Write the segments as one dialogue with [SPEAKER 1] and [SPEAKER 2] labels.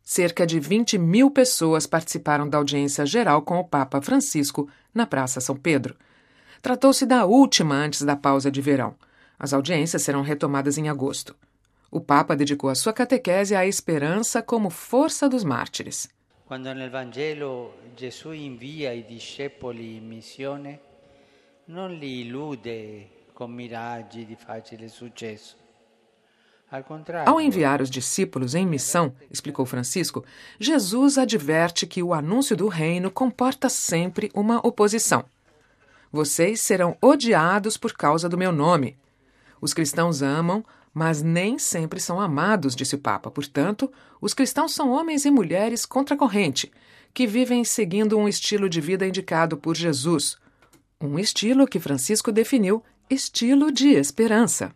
[SPEAKER 1] Cerca de 20.000 pessoas participaram da audiência geral com o Papa Francisco na Praça São Pedro. Tratou-se da última antes da pausa de verão. As audiências serão retomadas em agosto. O Papa dedicou a sua catequese à esperança como força dos mártires.
[SPEAKER 2] Quando nel Vangelo Gesù invia i discepoli in missione, non li illude con miraggi di facile successo.
[SPEAKER 1] Ao enviar os discípulos em missão, explicou Francisco, Jesus adverte que o anúncio do reino comporta sempre uma oposição. Vocês serão odiados por causa do meu nome. Os cristãos amam, mas nem sempre são amados, disse o Papa. Portanto, os cristãos são homens e mulheres contra-corrente, que vivem seguindo um estilo de vida indicado por Jesus. Um estilo que Francisco definiu estilo de esperança.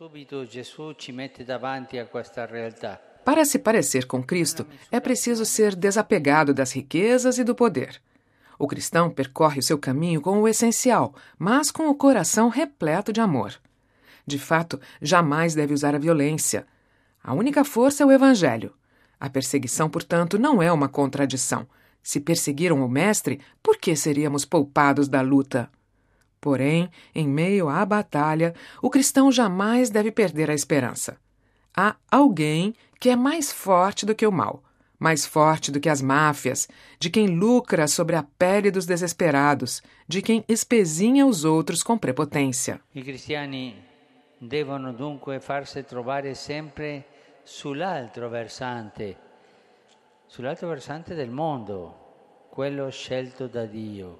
[SPEAKER 1] Para se parecer com Cristo, é preciso ser desapegado das riquezas e do poder. O cristão percorre o seu caminho com o essencial, mas com o coração repleto de amor. De fato, jamais deve usar a violência. A única força é o Evangelho. A perseguição, portanto, não é uma contradição. Se perseguiram o Mestre, por que seríamos poupados da luta? Porém, em meio à batalha, o cristão jamais deve perder a esperança. Há alguém que é mais forte do que o mal, mais forte do que as máfias, de quem lucra sobre a pele dos desesperados, de quem espezinha os outros com prepotência.
[SPEAKER 2] I cristiani devono dunque farsi trovare sempre sull'altro versante del mondo, quello scelto da Dio.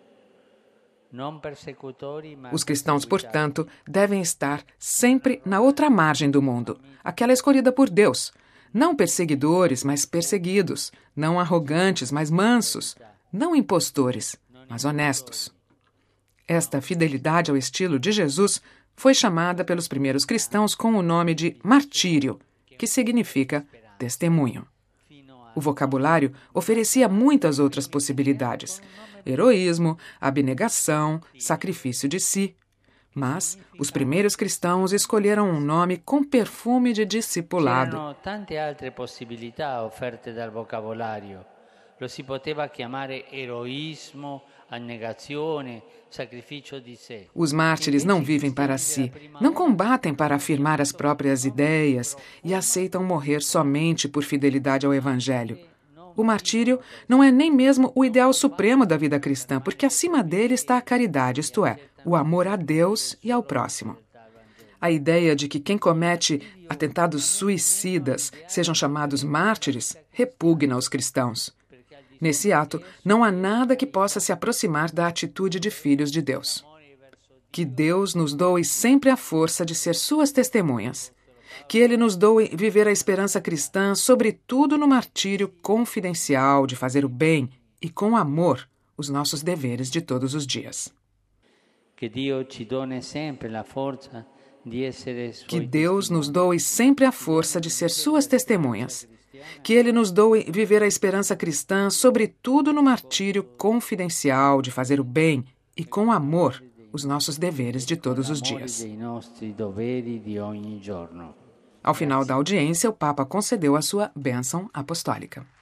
[SPEAKER 1] Os cristãos, portanto, devem estar sempre na outra margem do mundo, aquela escolhida por Deus. Não perseguidores, mas perseguidos. Não arrogantes, mas mansos. Não impostores, mas honestos. Esta fidelidade ao estilo de Jesus foi chamada pelos primeiros cristãos com o nome de martírio, que significa testemunho. O vocabulário oferecia muitas outras possibilidades: heroísmo, abnegação, sacrifício de si. Mas os primeiros cristãos escolheram um nome com perfume de discipulado.
[SPEAKER 2] C'erano tante altre possibilità offerte dal vocabolario. Lo si poteva chiamare eroismo, abnegazione, sacrificio di sé.
[SPEAKER 1] Os mártires não vivem para si, não combatem para afirmar as próprias ideias e aceitam morrer somente por fidelidade ao Evangelho. O martírio não é nem mesmo o ideal supremo da vida cristã, porque acima dele está a caridade, isto é, o amor a Deus e ao próximo. A ideia de que quem comete atentados suicidas sejam chamados mártires repugna os cristãos. Nesse ato, não há nada que possa se aproximar da atitude de filhos de Deus. Que Deus nos doe sempre a força de ser suas testemunhas. Que Ele nos doe viver a esperança cristã, sobretudo no martírio confidencial de fazer o bem e, com amor, os nossos deveres de todos os dias.
[SPEAKER 2] Que
[SPEAKER 1] Deus nos doe sempre a força de ser suas testemunhas. Que Ele nos doe viver a esperança cristã, sobretudo no martírio confidencial de fazer o bem e, com amor, os nossos deveres de todos os dias. Ao final da audiência, o Papa concedeu a sua bênção apostólica.